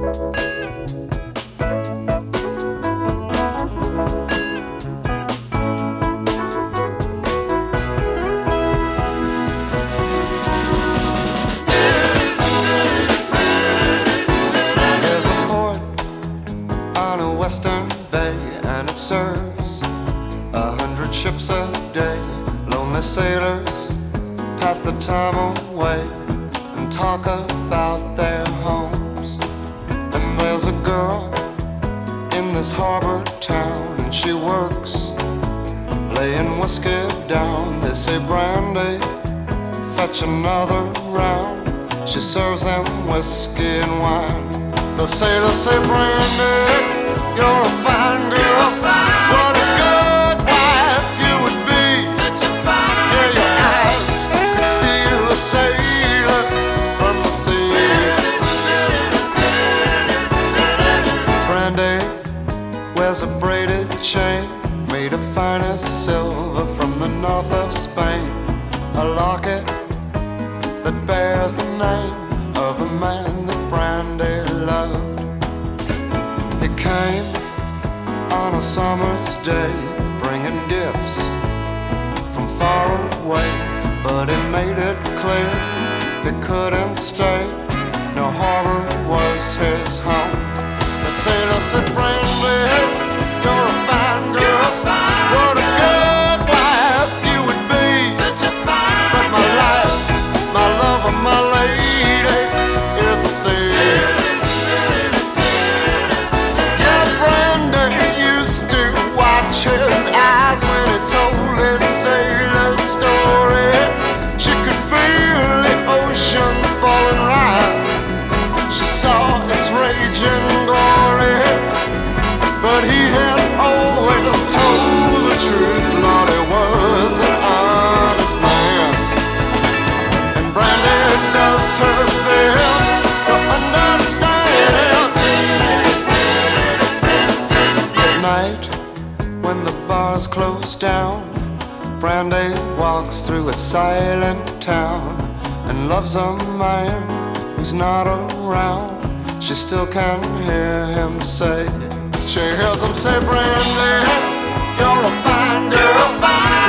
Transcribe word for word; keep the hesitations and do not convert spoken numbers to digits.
Western Bay, and it serves a hundred ships a day. Lonely sailors pass the time away and talk about their homes. And there's a girl in this harbor town, and she works laying whiskey down. They say, Brandy, fetch another round. She serves them whiskey and wine. The sailors say, Brandy, you're a fine girl. What a good wife you would be. Such a fine yeah, your eyes could steal a sailor from the sea. Brandy wears a braided chain made of finest silver from the north of Spain. A locket that bears the name of a man that Brandy loved. He came on a summer's day, bringing gifts from far away, but he made it clear he couldn't stay. No harbor was his home. The sailor said, Brandy, you're a fine girl. What a good wife you would be. Such a fine but my life, my love, and my lady is the sea. His eyes when he told his sailor story. She could feel the ocean fall and rise. She saw its raging glory. But he had always told the truth. Lord, he was an honest man. And Brandy does her best to understand. At night, when the bars close down, Brandy walks through a silent town and loves a man who's not around. She still can hear him say, she hears him say, Brandy, you're a fine girl, fine.